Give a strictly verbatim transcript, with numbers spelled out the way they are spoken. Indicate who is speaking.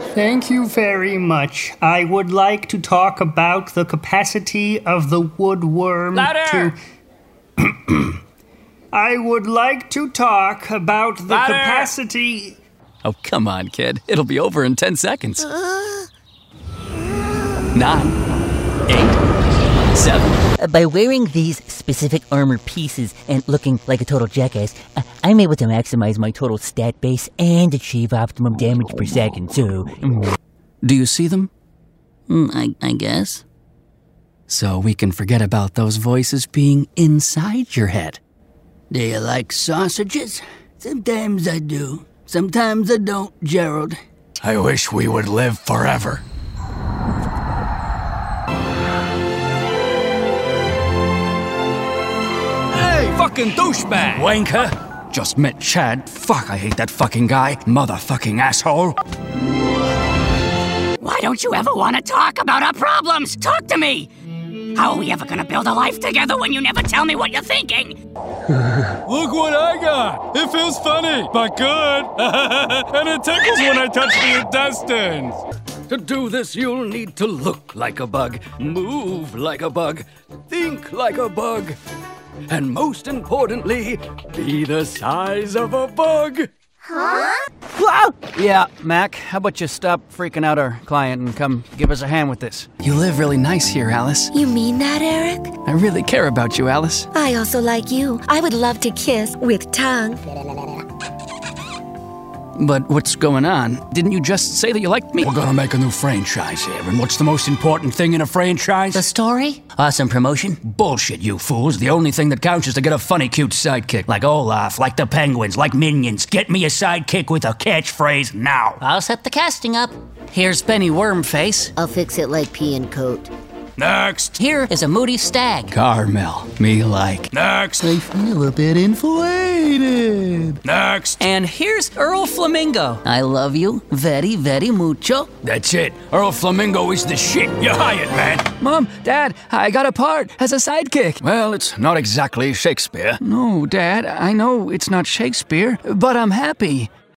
Speaker 1: Thank you very much. I would like to talk about the capacity of the woodworm
Speaker 2: Louder!
Speaker 1: to... I would like to talk about the
Speaker 2: Louder!
Speaker 1: capacity...
Speaker 3: Oh, come on, kid. It'll be over in ten seconds. Nine, eight, seven.
Speaker 4: Uh, by wearing these specific armor pieces and looking like a total jackass, uh, I'm able to maximize my total stat base and achieve optimum damage per second, so... Mm.
Speaker 3: Do you see them?
Speaker 4: Mm, I, I guess.
Speaker 3: So we can forget about those voices being inside your head.
Speaker 5: Do you like sausages? Sometimes I do. Sometimes I don't, Gerald.
Speaker 2: I wish we would live forever. Hey, fucking douchebag!
Speaker 3: Wanker! Just met Chad. Fuck, I hate that fucking guy. Motherfucking asshole.
Speaker 6: Why don't you ever want to talk about our problems? Talk to me! How are we ever gonna build a life together when you never tell me what you're thinking?
Speaker 2: Look what I got! It feels funny, but good! And it tickles when I touch the intestines! To do this, you'll need to look like a bug, move like a bug, think like a bug, and most importantly, be the size of a bug!
Speaker 7: Huh?
Speaker 8: Whoa! Yeah, Mac, how about you stop freaking out our client and come give us a hand with this?
Speaker 3: You live really nice here, Alice.
Speaker 7: You mean that, Eric?
Speaker 3: I really care about you, Alice.
Speaker 7: I also like you. I would love to kiss with tongue.
Speaker 3: But what's going on? Didn't you just say that you liked me?
Speaker 2: We're gonna make a new franchise here, and what's the most important thing in a franchise?
Speaker 4: The story? Awesome promotion?
Speaker 2: Bullshit, you fools. The only thing that counts is to get a funny, cute sidekick. Like Olaf, like the Penguins, like Minions. Get me a sidekick with a catchphrase now.
Speaker 4: I'll set the casting up.
Speaker 3: Here's Benny Wormface.
Speaker 7: I'll fix it like pea and coat.
Speaker 2: Next.
Speaker 4: Here is a moody stag.
Speaker 3: Carmel. Me like.
Speaker 2: Next.
Speaker 5: I feel a bit inflated.
Speaker 2: Next.
Speaker 3: And here's Earl Flamingo.
Speaker 4: I love you very, very mucho.
Speaker 2: That's it. Earl Flamingo is the shit. You're hired, man.
Speaker 3: Mom, Dad, I got a part as a sidekick.
Speaker 2: Well, it's not exactly Shakespeare.
Speaker 3: No, Dad, I know it's not Shakespeare, but I'm happy.